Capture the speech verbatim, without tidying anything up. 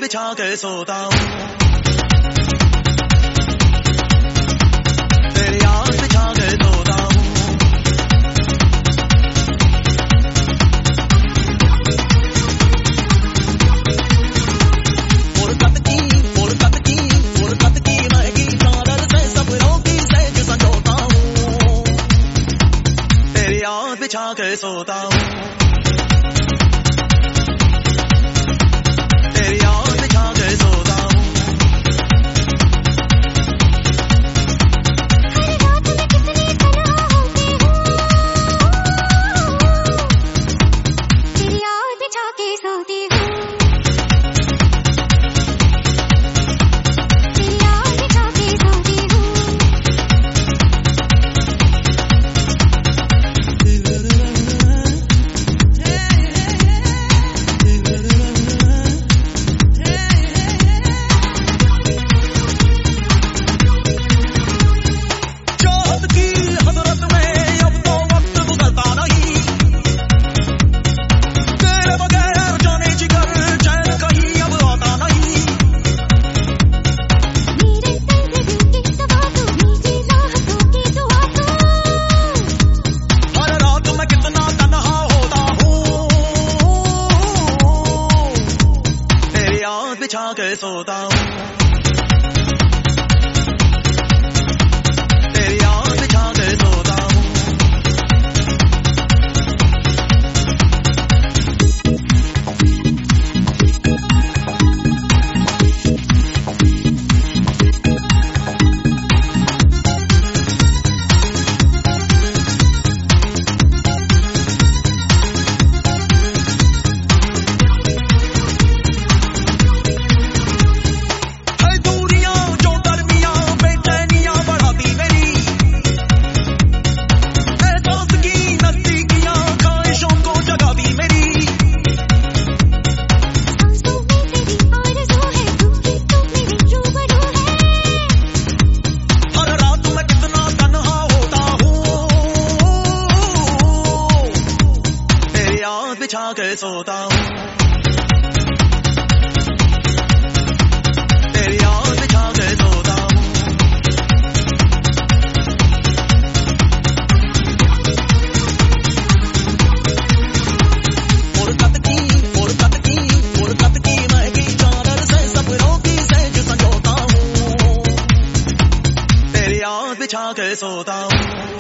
बिछा के सोता हूँ, तेरी याद बिछा के सोता हूँ। कोलकाता की कोलकाता की कोलकाता की महकी चादर से सपनों की सेज संजोता हूँ, तेरी याद बिछा के सोता हूँ, तेरी याद बिछा के सोता हूँ। बिछा के सोता हूँ, तेरी याद बिछा के सोता हूँ। बिछा के सोता हूँ, तेरी याद बिछा के सोता हूँ। कोलकाता की कोलकाता की कोलकाता की महकी चादर से सपनों की सेज संजोता हूँ, तेरी याद बिछा के सोता हूँ।